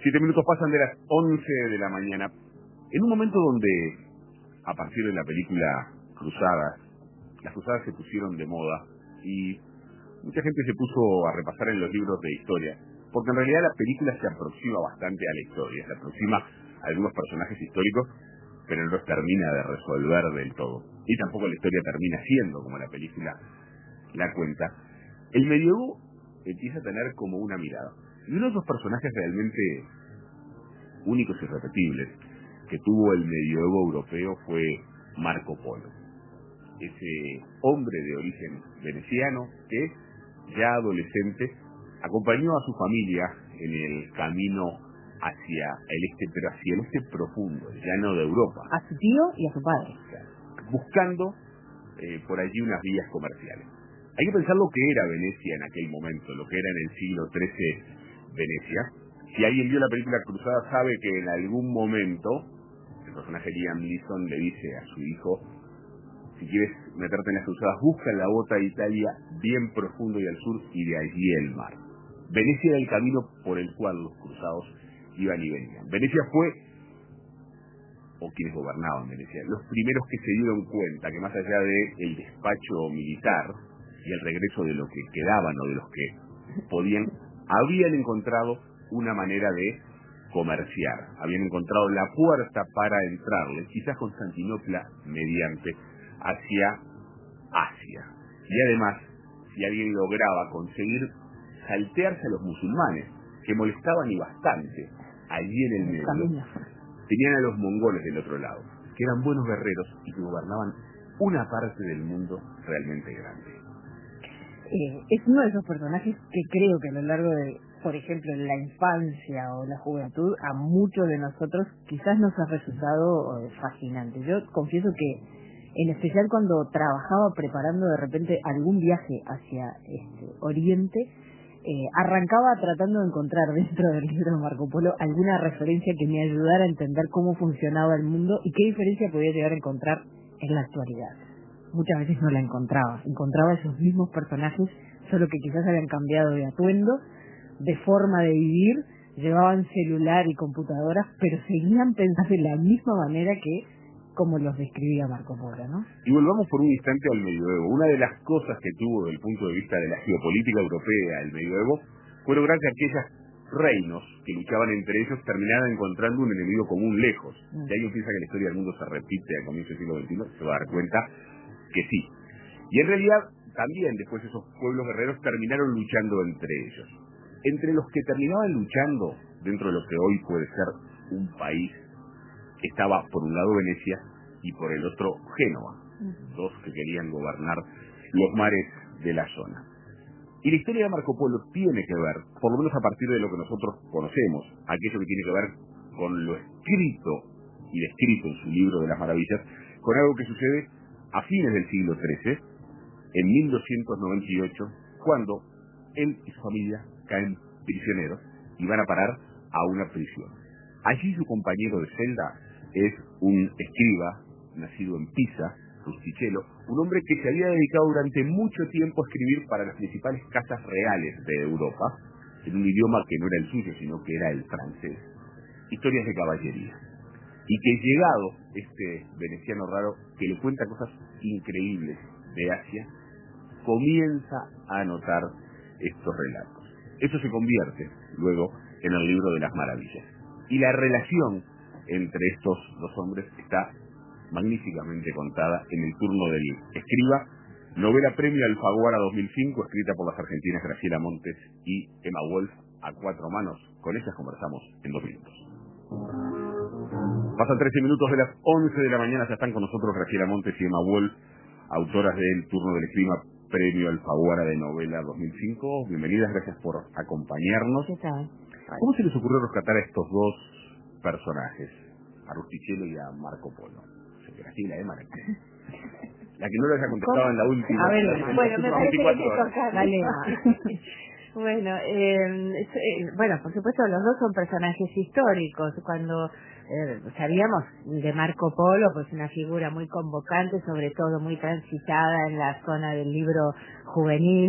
7 minutos pasan de las 11 de la mañana. En un momento donde, a partir de la película Cruzadas, las cruzadas se pusieron de moda y mucha gente se puso a repasar en los libros de historia, porque en realidad la película se aproxima bastante a la historia, se aproxima a algunos personajes históricos, pero no los termina de resolver del todo. Y tampoco la historia termina siendo como la película la cuenta. El medievo empieza a tener como una mirada. Y uno de esos personajes realmente únicos y irrepetibles que tuvo el medioevo europeo fue Marco Polo. Ese hombre de origen veneciano que, ya adolescente, acompañó a su familia en el camino hacia el este, pero hacia el este profundo, el llano de Europa. A su tío y a su padre. Buscando por allí unas vías comerciales. Hay que pensar lo que era Venecia en aquel momento, lo que era en el siglo XIII Venecia. Si alguien vio la película Cruzada sabe que en algún momento el personaje Liam Neeson le dice a su hijo: si quieres meterte en las cruzadas, busca la bota de Italia bien profundo y al sur, y de allí el mar. Venecia era el camino por el cual los cruzados iban y venían. Venecia fue, o quienes gobernaban Venecia, los primeros que se dieron cuenta que más allá del despacho militar y el regreso de lo que quedaban o de los que podían, habían encontrado una manera de comerciar, habían encontrado la puerta para entrarle, quizás Constantinopla mediante, hacia Asia. Y además, si alguien lograba conseguir saltearse a los musulmanes, que molestaban y bastante allí en el medio, tenían a los mongoles del otro lado, que eran buenos guerreros y que gobernaban una parte del mundo realmente grande. Es uno de esos personajes que creo que a lo largo de, por ejemplo, en la infancia o la juventud, a muchos de nosotros quizás nos ha resultado fascinante. Yo confieso que, en especial cuando trabajaba preparando de repente algún viaje hacia Oriente, arrancaba tratando de encontrar dentro del libro de Marco Polo alguna referencia que me ayudara a entender cómo funcionaba el mundo y qué diferencia podía llegar a encontrar en la actualidad. Muchas veces no la encontraba esos mismos personajes, solo que quizás habían cambiado de atuendo, de forma de vivir, llevaban celular y computadoras, pero seguían pensando de la misma manera que como los describía Marco Polo, ¿no? Y volvamos por un instante al medioevo. Una de las cosas que tuvo desde el punto de vista de la geopolítica europea el medioevo fue lograr que aquellos reinos que luchaban entre ellos terminaran encontrando un enemigo común lejos. Si alguien piensa que la historia del mundo se repite al comienzo del siglo XXI, se va a dar cuenta que sí. Y en realidad también después esos pueblos guerreros terminaron luchando entre ellos. Entre los que terminaban luchando dentro de lo que hoy puede ser un país, estaba por un lado Venecia y por el otro Génova, dos que querían gobernar los mares de la zona. Y la historia de Marco Polo tiene que ver, por lo menos a partir de lo que nosotros conocemos, aquello que tiene que ver con lo escrito y descrito en su libro de las maravillas, con algo que sucede a fines del siglo XIII, en 1298, cuando él y su familia caen prisioneros y van a parar a una prisión. Allí su compañero de celda es un escriba, nacido en Pisa, Rustichello, un hombre que se había dedicado durante mucho tiempo a escribir para las principales casas reales de Europa, en un idioma que no era el suyo, sino que era el francés, historias de caballería. Y que llegado este veneciano raro, que le cuenta cosas increíbles de Asia, comienza a anotar estos relatos. Eso se convierte luego en el libro de las maravillas. Y la relación entre estos dos hombres está magníficamente contada en el turno del escriba, novela premio Alfaguara 2005, escrita por las argentinas Graciela Montes y Emma Wolf, a 4 manos. Con ellas conversamos en 2 minutos. Pasan 13 minutos de las 11 de la mañana, ya están con nosotros Graciela Montes y Emma Wolf, autoras del turno del escriba premio Alfaguara de novela 2005. Bienvenidas, gracias por acompañarnos. ¿Qué tal? ¿Cómo se les ocurrió rescatar a estos dos personajes, a Rustichello y a Marco Polo? Graciela, Emma, la que no les ha contestado en la última. A ver, bueno, me parece que te toca. Dale, Bueno, bueno, por supuesto los dos son personajes históricos. Cuando sabíamos de Marco Polo, pues una figura muy convocante, sobre todo muy transitada en la zona del libro juvenil,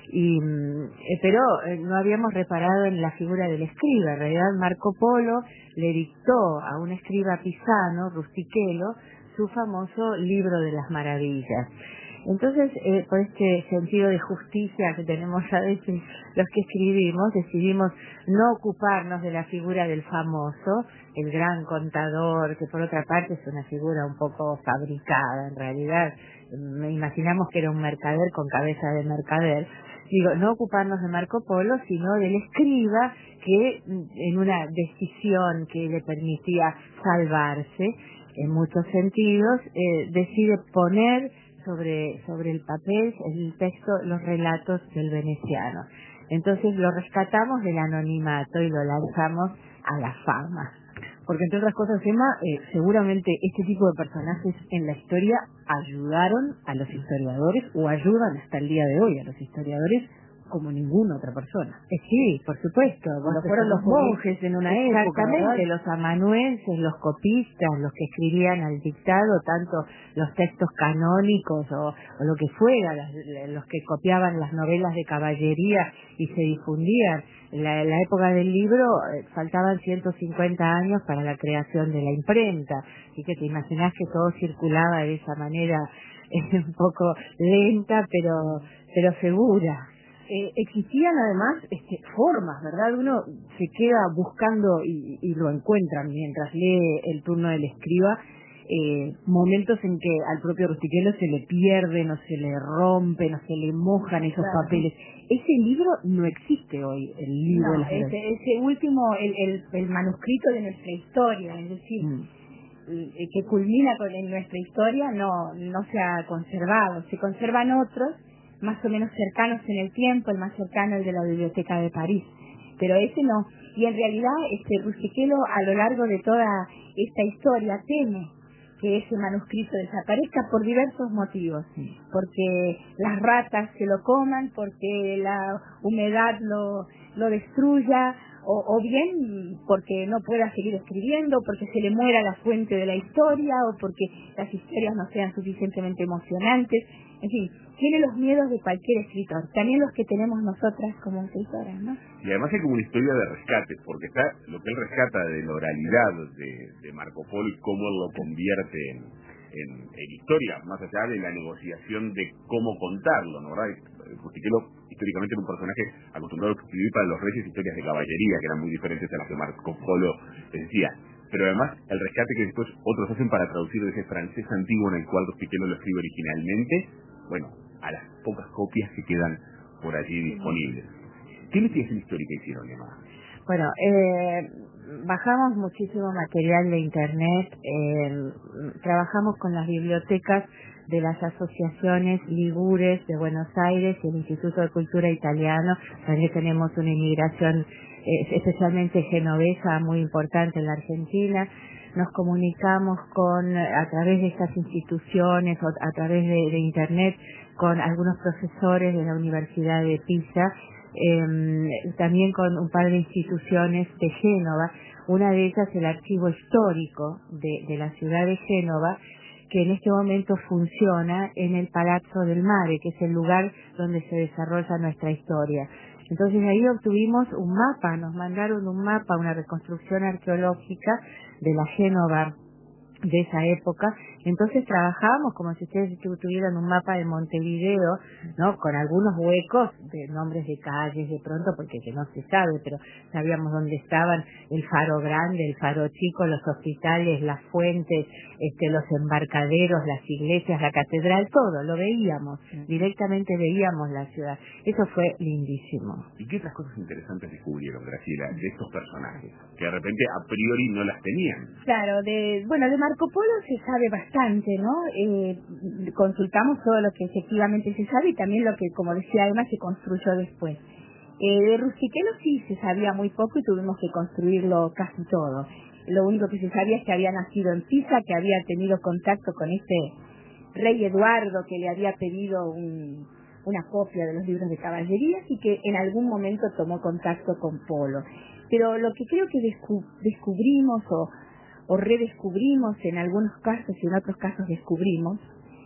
Pero no habíamos reparado en la figura del escriba. En realidad Marco Polo le dictó a un escriba pisano, Rustichello, su famoso Libro de las Maravillas. Entonces, por este sentido de justicia que tenemos a veces los que escribimos, decidimos no ocuparnos de la figura del famoso, el gran contador, que por otra parte es una figura un poco fabricada en realidad. Imaginamos que era un mercader con cabeza de mercader. Digo, no ocuparnos de Marco Polo, sino del escriba que en una decisión que le permitía salvarse, en muchos sentidos, decide poner sobre el papel, el texto, los relatos del veneciano. Entonces lo rescatamos del anonimato y lo lanzamos a la fama. Porque entre otras cosas, Emma, seguramente este tipo de personajes en la historia ayudaron a los historiadores o ayudan hasta el día de hoy a los historiadores como ninguna otra persona. Sí, por supuesto. Como fueron los monjes en una época. Exactamente, los amanuenses, los copistas, los que escribían al dictado, tanto los textos canónicos o lo que fuera, los que copiaban las novelas de caballería y se difundían. En la época del libro faltaban 150 años para la creación de la imprenta, así que te imaginás que todo circulaba de esa manera un poco lenta, pero segura. Existían además formas, ¿verdad? Uno se queda buscando y lo encuentra mientras lee el turno del escriba, momentos en que al propio Rustichello se le pierden o se le rompen o se le mojan esos papeles. Ese libro no existe hoy, el libro de las ese último, el manuscrito de nuestra historia, es decir, que culmina en nuestra historia, no se ha conservado. Se conservan otros más o menos cercanos en el tiempo, el más cercano el de la Biblioteca de París, pero ese no. Y en realidad Rustichello a lo largo de toda esta historia teme que ese manuscrito desaparezca por diversos motivos, porque las ratas se lo coman, porque la humedad lo destruya, o bien porque no pueda seguir escribiendo, porque se le muera la fuente de la historia, o porque las historias no sean suficientemente emocionantes. En fin, tiene los miedos de cualquier escritor, también los que tenemos nosotras como escritoras, ¿no? Y además hay como una historia de rescate, porque está lo que él rescata de la oralidad de Marco Polo y cómo él lo convierte en historia, más allá de la negociación de cómo contarlo, ¿no? ¿Verdad? Rustichello históricamente era un personaje acostumbrado a escribir para los reyes historias de caballería, que eran muy diferentes a las que Marco Polo decía. Pero además el rescate que después otros hacen para traducir de ese francés antiguo en el cual Rustichello lo escribe originalmente, bueno, a las pocas copias que quedan por allí disponibles. ¿Qué investigación histórica hicieron, Emma? Bueno, bajamos muchísimo material de internet, trabajamos con las bibliotecas de las asociaciones ligures de Buenos Aires y el Instituto de Cultura Italiano. También tenemos una inmigración especialmente genovesa muy importante en la Argentina. Nos comunicamos a través de estas instituciones o a través de internet con algunos profesores de la Universidad de Pisa, también con un par de instituciones de Génova, una de ellas el Archivo Histórico de la ciudad de Génova, que en este momento funciona en el Palazzo del Mare, que es el lugar donde se desarrolla nuestra historia. Entonces ahí obtuvimos un mapa, nos mandaron un mapa, una reconstrucción arqueológica de la Génova de esa época. Entonces trabajábamos como si ustedes tuvieran un mapa de Montevideo, ¿no? Con algunos huecos de nombres de calles de pronto, porque que no se sabe, pero sabíamos dónde estaban el Faro Grande, el Faro Chico, los hospitales, las fuentes, los embarcaderos, las iglesias, la catedral, todo, lo veíamos, directamente veíamos la ciudad. Eso fue lindísimo. ¿Y qué otras cosas interesantes descubrieron, Graciela, de estos personajes, que de repente a priori no las tenían? Claro, de Marco Polo se sabe bastante, ¿no? Consultamos todo lo que efectivamente se sabe y también lo que, como decía Emma, se construyó después. De Rustichello sí se sabía muy poco y tuvimos que construirlo casi todo. Lo único que se sabía es que había nacido en Pisa, que había tenido contacto con este rey Eduardo que le había pedido una copia de los libros de caballerías y que en algún momento tomó contacto con Polo. Pero lo que creo que descubrimos o redescubrimos en algunos casos y en otros casos descubrimos,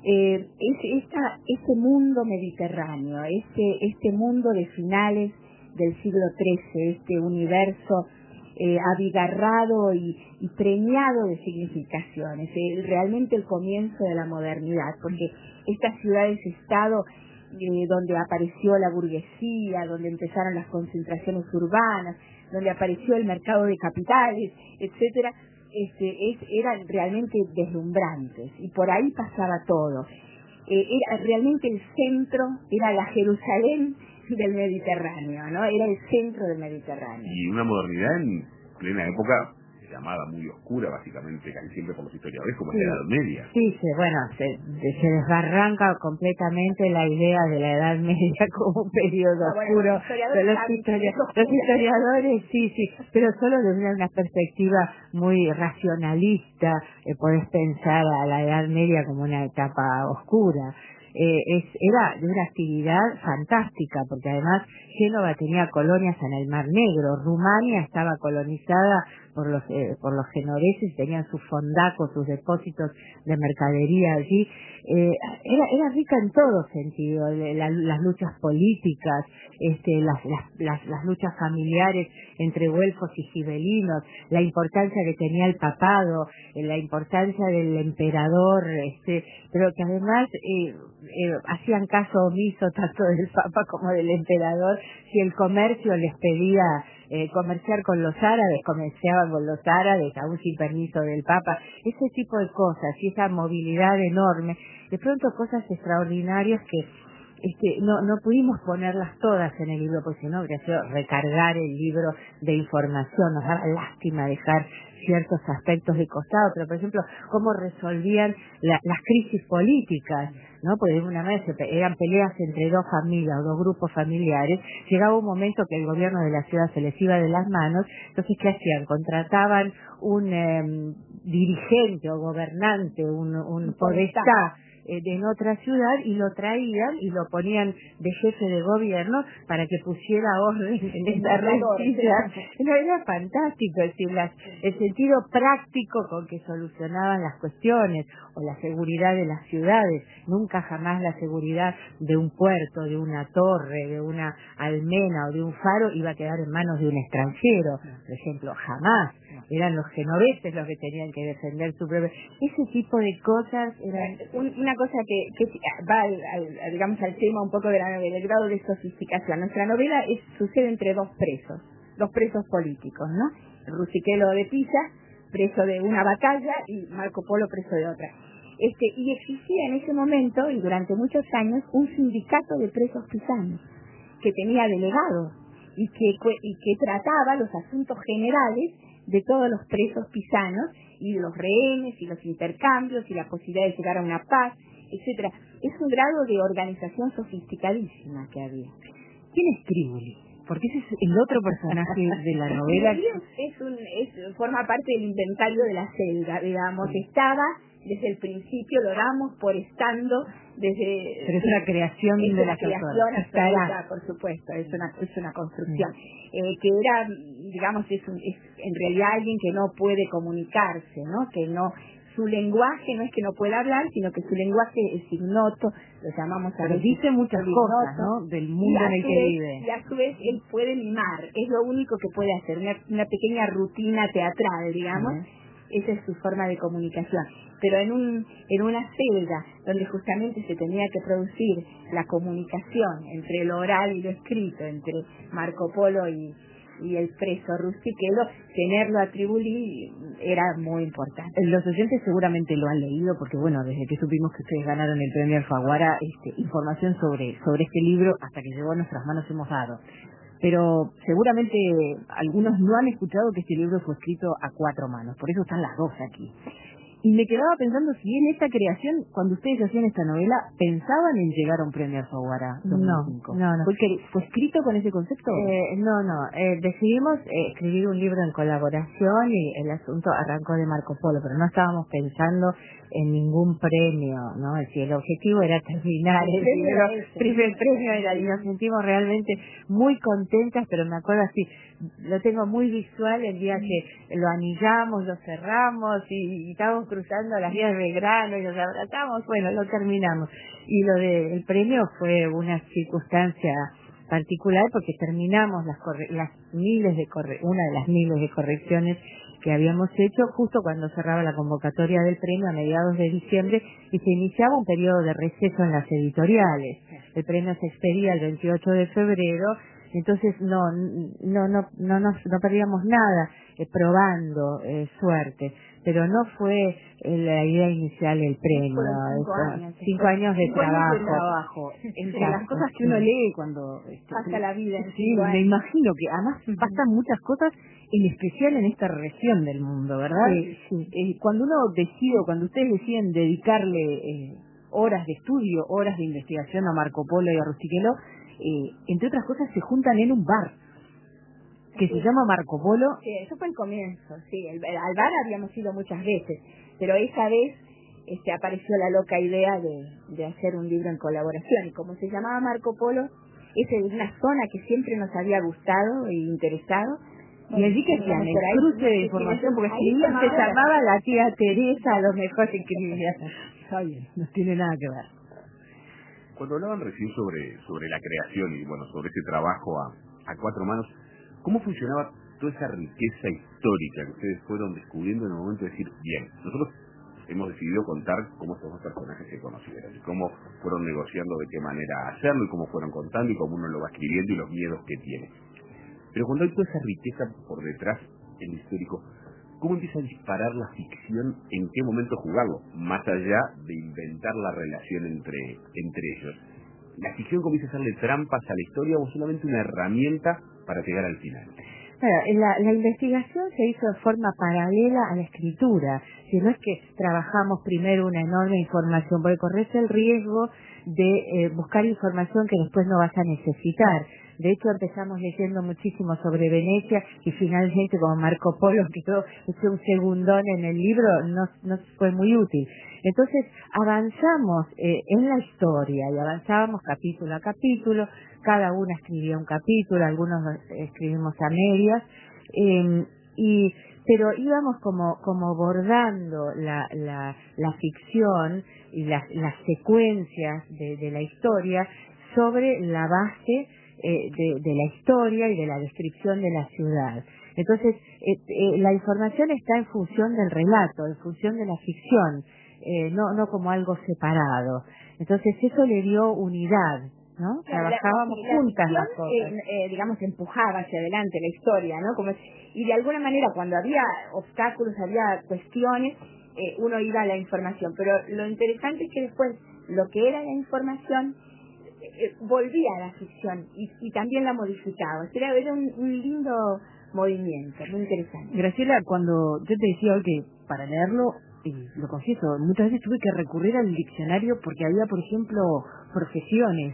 este mundo mediterráneo, este mundo de finales del siglo XIII, este universo abigarrado y preñado de significaciones, realmente el comienzo de la modernidad, porque estas ciudades-estado donde apareció la burguesía, donde empezaron las concentraciones urbanas, donde apareció el mercado de capitales, etcétera, eran realmente deslumbrantes y por ahí pasaba todo. Era realmente el centro, era la Jerusalén del Mediterráneo, ¿no? Era el centro del Mediterráneo. Y una modernidad en plena época llamada muy oscura, básicamente, casi siempre por los historiadores, como es la Edad Media. Sí, bueno, se desbarranca completamente la idea de la Edad Media como un periodo oscuro. Los historiadores, sí, pero solo desde una perspectiva muy racionalista podés pensar a la Edad Media como una etapa oscura. Era de una actividad fantástica, porque además Génova tenía colonias en el Mar Negro, Rumania estaba colonizada por los genoveses, tenían sus fondacos, sus depósitos de mercadería allí. Era rica en todo sentido, las luchas políticas, las luchas familiares entre güelfos y gibelinos, la importancia que tenía el papado, la importancia del emperador, pero que además hacían caso omiso tanto del papa como del emperador. Si el comercio les pedía comerciar con los árabes, comerciaban con los árabes, aún sin permiso del papa, ese tipo de cosas y esa movilidad enorme, de pronto cosas extraordinarias que no pudimos ponerlas todas en el libro, porque si no habría sido recargar el libro de información, nos daba lástima dejar ciertos aspectos de costado, pero por ejemplo, cómo resolvían las crisis políticas, ¿no? Porque de una vez eran peleas entre dos familias o dos grupos familiares, llegaba un momento que el gobierno de la ciudad se les iba de las manos, entonces ¿qué hacían? Contrataban un dirigente o gobernante, un podestá en otra ciudad y lo traían y lo ponían de jefe de gobierno para que pusiera orden en esta rencilla. No, era fantástico, es decir, el sentido práctico con que solucionaban las cuestiones, o la seguridad de las ciudades, nunca jamás la seguridad de un puerto, de una torre, de una almena o de un faro iba a quedar en manos de un extranjero, por ejemplo, jamás. Eran los genoveses los que tenían que defender su propio. Ese tipo de cosas eran una cosa que va digamos al tema un poco de la novela, el grado de sofisticación. Nuestra novela sucede entre dos presos políticos, ¿no? Rusiquelo de Pisa, preso de una batalla, y Marco Polo, preso de otra. Y existía en ese momento y durante muchos años un sindicato de presos pisanos que tenía delegados y que trataba los asuntos generales de todos los presos pisanos y de los rehenes y los intercambios y la posibilidad de llegar a una paz, etcétera. Es un grado de organización sofisticadísima que había. ¿Quién es Triboli? Porque ese es el otro personaje de la novela. Forma parte del inventario de la celda, digamos. Estaba desde el principio, lo damos por estando desde... Pero es una creación de la creación absoluta, por supuesto, es una construcción. Que era, digamos, en realidad alguien que no puede comunicarse, ¿no? Que no... Su lenguaje no es que no pueda hablar, sino que su lenguaje es ignoto, lo llamamos a veces. Dice muchas cosas, ¿no? Del mundo en el que vive. Y a su vez él puede mimar, es lo único que puede hacer, una pequeña rutina teatral, digamos. Esa es su forma de comunicación. Pero en una celda donde justamente se tenía que producir la comunicación entre lo oral y lo escrito, entre Marco Polo y el preso Rusiquelo, tenerlo a Triboli era muy importante. Los oyentes seguramente lo han leído porque, bueno, desde que supimos que ustedes ganaron el premio Alfaguara, información sobre este libro hasta que llegó a nuestras manos hemos dado. Pero seguramente algunos no han escuchado que este libro fue escrito a 4 manos, por eso están las dos aquí. Y me quedaba pensando si en esta creación, cuando ustedes hacían esta novela, ¿pensaban en llegar a un premio Alfaguara 2005? No. ¿Fue escrito con ese concepto? Decidimos escribir un libro en colaboración y el asunto arrancó de Marco Polo, pero no estábamos pensando en ningún premio, ¿no? Es decir, el objetivo era terminar el primer premio y nos sentimos realmente muy contentas, pero me acuerdo así, lo tengo muy visual el día que lo anillamos, lo cerramos y estábamos cruzando las vías de Belgrano y nos abrazamos, bueno, lo terminamos. Y lo del premio fue una circunstancia particular porque terminamos las miles de una de las miles de correcciones que habíamos hecho justo cuando cerraba la convocatoria del premio a mediados de diciembre y se iniciaba un periodo de receso en las editoriales. El premio se expedía el 28 de febrero, entonces no perdíamos nada probando suerte, pero no fue la idea inicial el premio. 5 años de trabajo. Entre las cosas que uno lee cuando pasa la vida. Sí, me imagino que además pasan muchas cosas, en especial en esta región del mundo, ¿verdad? Sí. Cuando cuando ustedes deciden dedicarle horas de estudio, horas de investigación a Marco Polo y a Rustichello, entre otras cosas se juntan en un bar que se llama Marco Polo. Sí, eso fue el comienzo, sí. Al bar habíamos ido muchas veces, pero esa vez apareció la loca idea de hacer un libro en colaboración. Y como se llamaba Marco Polo, es una zona que siempre nos había gustado e interesado. Y allí que hacían el cruce de información, porque escribían, se llamaba la tía Teresa, a lo mejor escribía. Está bien, no tiene nada que ver. Cuando hablaban recién sobre la creación y bueno, sobre ese trabajo a cuatro manos, ¿cómo funcionaba toda esa riqueza histórica que ustedes fueron descubriendo en el momento de decir, bien, nosotros hemos decidido contar cómo estos dos personajes se conocieron y cómo fueron negociando de qué manera hacerlo y cómo fueron contando y cómo uno lo va escribiendo y los miedos que tiene? Pero cuando hay toda esa riqueza por detrás en lo histórico, ¿cómo empieza a disparar la ficción? ¿En qué momento jugarlo? Más allá de inventar la relación entre ellos. ¿La ficción comienza a hacerle trampas a la historia o solamente una herramienta para llegar al final? La investigación se hizo de forma paralela a la escritura. Si no es que trabajamos primero una enorme información, porque corres el riesgo de buscar información que después no vas a necesitar. De hecho, empezamos leyendo muchísimo sobre Venecia y finalmente, como Marco Polo quedó hecho un segundón en el libro, no fue muy útil. Entonces, avanzamos en la historia y avanzábamos capítulo a capítulo, cada uno escribía un capítulo, algunos escribimos a medias, pero íbamos como bordando la ficción y las secuencias de la historia sobre la base de la historia y de la descripción de la ciudad. Entonces, la información está en función del relato, en función de la ficción, no como algo separado. Entonces, eso le dio unidad, ¿no? Trabajábamos juntas las cosas. Digamos, empujaba hacia adelante la historia, ¿no? Y de alguna manera, cuando había obstáculos, había cuestiones, uno iba a la información. Pero lo interesante es que después, lo que era la información, volvía a la ficción y también la modificaba. Era un lindo movimiento, muy interesante. Graciela, cuando yo te decía hoy que para leerlo, lo confieso, muchas veces tuve que recurrir al diccionario porque había, por ejemplo, profesiones,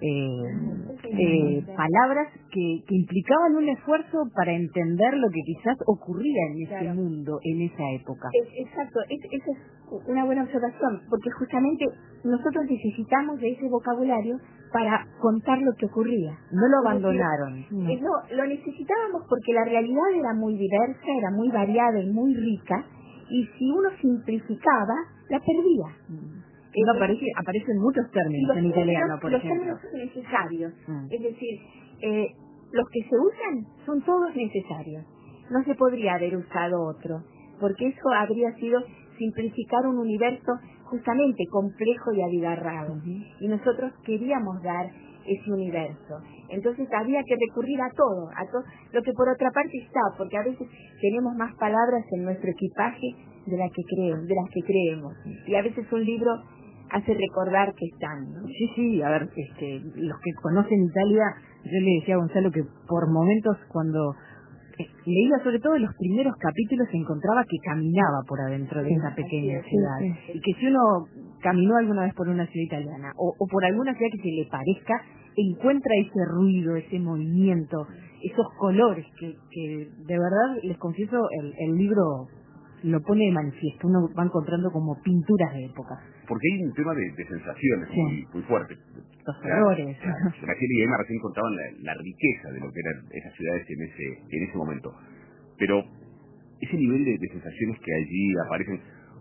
palabras que implicaban un esfuerzo para entender lo que quizás ocurría en ese mundo, en esa época. Exacto, esa es una buena observación, porque justamente nosotros necesitamos de ese vocabulario para contar lo que ocurría. No lo abandonaron. No, lo necesitábamos porque la realidad era muy diversa, era muy variada y muy rica, y si uno simplificaba, la perdía. Aparecen muchos términos en italiano, por ejemplo. Los términos son necesarios. Es decir, los que se usan son todos necesarios. No se podría haber usado otro, porque eso habría sido simplificar un universo justamente complejo y abigarrado. Y nosotros queríamos dar ese universo. Entonces había que recurrir a todo, lo que por otra parte está, porque a veces tenemos más palabras en nuestro equipaje de las que creemos. Y a veces un libro hace recordar que están, ¿no? Sí, a ver, los que conocen Italia, yo le decía a Gonzalo que por momentos cuando leía sobre todo los primeros capítulos encontraba que caminaba por adentro de esa pequeña ciudad. Y que si uno caminó alguna vez por una ciudad italiana o por alguna ciudad que se le parezca, encuentra ese ruido, ese movimiento, esos colores que de verdad, les confieso, el libro lo pone de manifiesto. Uno va encontrando como pinturas de época. Porque hay un tema de sensaciones muy fuerte. Los colores. Graciela y Emma recién contaban la riqueza de lo que eran esas ciudades en ese momento. Pero ese nivel de sensaciones que allí aparecen,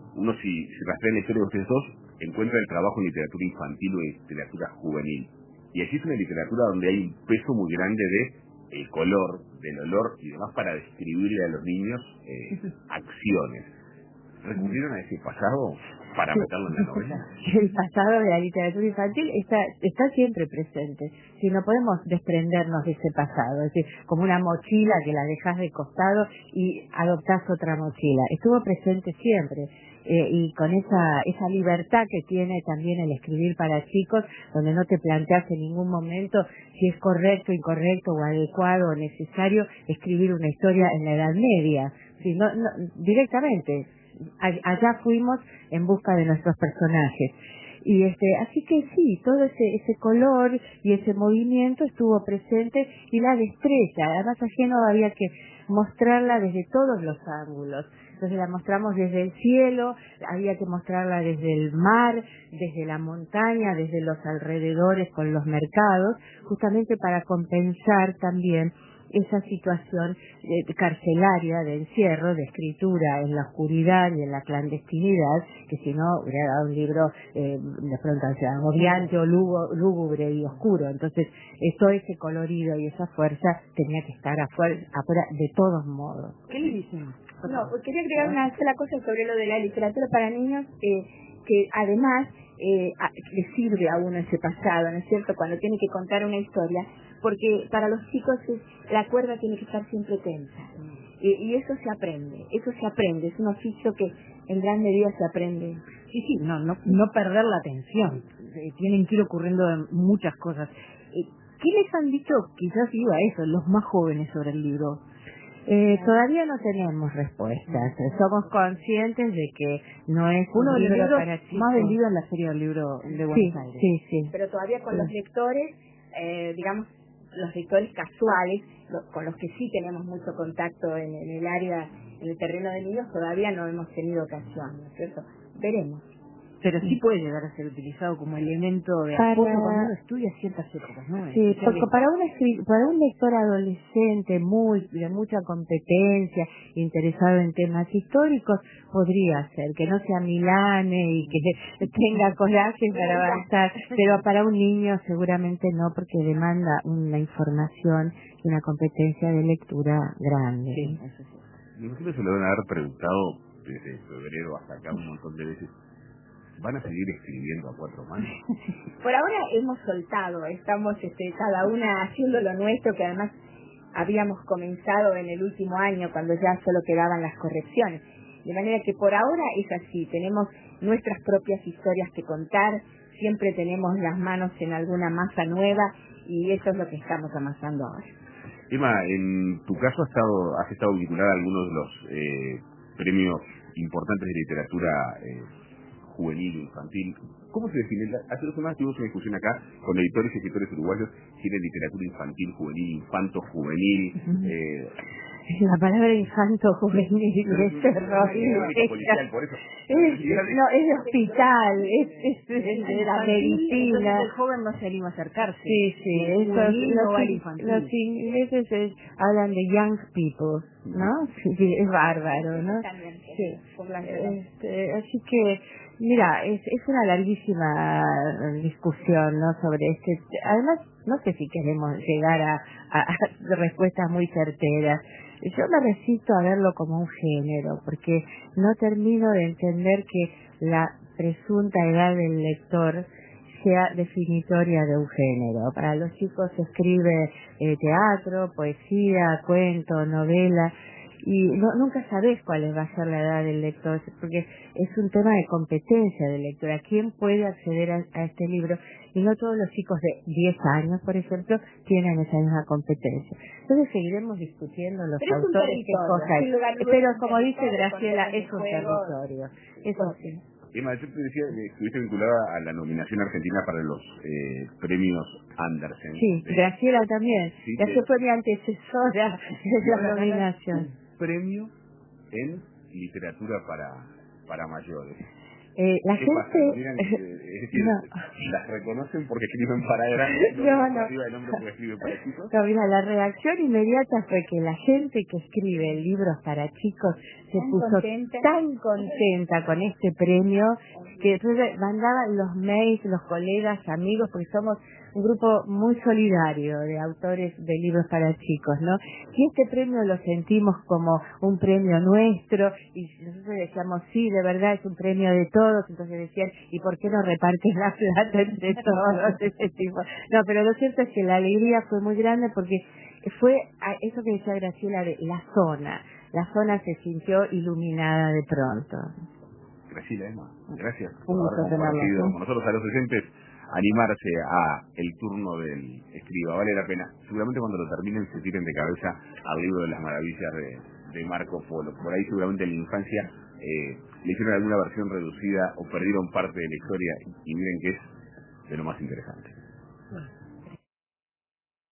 uno si rastrea la historia de ustedes dos, encuentra el trabajo en literatura infantil o en literatura juvenil. Y allí es una literatura donde hay un peso muy grande de el color, del olor y demás para describirle a los niños acciones. ¿Recurrieron a ese pasado para meterlo en la novela? El pasado de la literatura infantil está siempre presente. Si no podemos desprendernos de ese pasado, es decir, como una mochila que la dejas de costado y adoptás otra mochila. Estuvo presente siempre. Y con esa libertad que tiene también el escribir para chicos, donde no te planteas en ningún momento si es correcto, incorrecto o adecuado o necesario escribir una historia en la Edad Media. Si no, directamente, allá fuimos en busca de nuestros personajes. Y así que sí, todo ese color y ese movimiento estuvo presente, y la destreza, además a Génova había que mostrarla desde todos los ángulos. Entonces la mostramos desde el cielo, había que mostrarla desde el mar, desde la montaña, desde los alrededores con los mercados, justamente para compensar también esa situación carcelaria de encierro, de escritura en la oscuridad y en la clandestinidad, que si no hubiera dado un libro de pronto agobiante o lúgubre y oscuro. Entonces todo ese colorido y esa fuerza tenía que estar afuera de todos modos. ¿Qué le dicen? No, quería agregar una sola cosa sobre lo de la literatura para niños, que además le sirve a uno ese pasado, ¿no es cierto?, cuando tiene que contar una historia, porque para los chicos la cuerda tiene que estar siempre tensa, y eso se aprende, es un oficio que en gran medida se aprende. Sí, no perder la atención. Tienen que ir ocurriendo muchas cosas. ¿Qué les han dicho, quizás iba a eso, los más jóvenes sobre el libro? Todavía no tenemos respuestas. Somos conscientes de que no es uno de los libros para chicos más vendidos en la Feria del Libro de Buenos Aires. Sí. Pero todavía con los lectores, digamos, los lectores casuales, con los que sí tenemos mucho contacto en el área, en el terreno de niños, todavía no hemos tenido ocasión, ¿no es cierto? Veremos. Pero sí puede llegar a ser utilizado como elemento de apoyo cuando uno estudia ciertas épocas, ¿no? Sí, porque para un lector adolescente de mucha competencia, interesado en temas históricos, podría ser que no sea milane y que tenga coraje para avanzar, pero para un niño seguramente no, porque demanda una información y una competencia de lectura grande. Sí, eso sí. Nosotros se lo van a haber preguntado desde febrero hasta acá un montón de veces. ¿Van a seguir escribiendo a cuatro manos? Por ahora hemos soltado, estamos cada una haciendo lo nuestro, que además habíamos comenzado en el último año, cuando ya solo quedaban las correcciones. De manera que por ahora es así, tenemos nuestras propias historias que contar, siempre tenemos las manos en alguna masa nueva, y eso es lo que estamos amasando ahora. Emma, en tu caso has estado vinculada a algunos de los premios importantes de literatura juvenil e infantil. ¿Cómo se define? Hace 2 semanas tuvimos una discusión acá con editores y escritores uruguayos si era literatura infantil, juvenil, infanto, juvenil. La palabra infanto juvenil es terrorífica. Por eso. Es de hospital, es de la medicina. El joven no se anima a acercarse. Sí, los ingleses hablan de young people, ¿no? Sí, es bárbaro, ¿no? Sí. Así que, mira, es una larguísima discusión, ¿no?, sobre además, no sé si queremos llegar a respuestas muy certeras. Yo me resisto a verlo como un género, porque no termino de entender que la presunta edad del lector sea definitoria de un género. Para los chicos se escribe teatro, poesía, cuento, novela, y nunca sabes cuál va a ser la edad del lector, porque es un tema de competencia de lectura. ¿Quién puede acceder a este libro? Y no todos los chicos de 10 años, por ejemplo, tienen esa misma competencia. Entonces seguiremos discutiendo los autores que escojan. Pero como dice Graciela, es un territorio. Eso sí. Emma, yo te decía que estuviste vinculada a la nominación argentina para los premios Andersen. Sí, Graciela también. Sí, Graciela fue mi antecesora de la nominación. Premio en literatura para mayores. La ¿Qué gente... pasa? Miran, es decir, no. las reconocen porque escriben para grandes, No. arriba del hombro porque escriben para chicos. No, mira, la reacción inmediata fue que la gente que escribe libros para chicos se puso tan contenta con este premio que después mandaban los mails, los colegas, amigos, porque somos un grupo muy solidario de autores de libros para chicos, ¿no? Y este premio lo sentimos como un premio nuestro, y nosotros decíamos, sí, de verdad es un premio de todos, entonces decían, ¿y por qué no repartes la plata entre todos? Ese tipo. No, pero lo cierto es que la alegría fue muy grande porque fue eso que decía Graciela, de la zona se sintió iluminada de pronto. Graciela, Emma, gracias Un por gusto haber compartido tenerlo. con nosotros, a los oyentes, animarse a el turno del escriba. Vale la pena. Seguramente cuando lo terminen se tiren de cabeza al libro de las maravillas de Marco Polo. Por ahí seguramente en la infancia le hicieron alguna versión reducida o perdieron parte de la historia y miren que es de lo más interesante.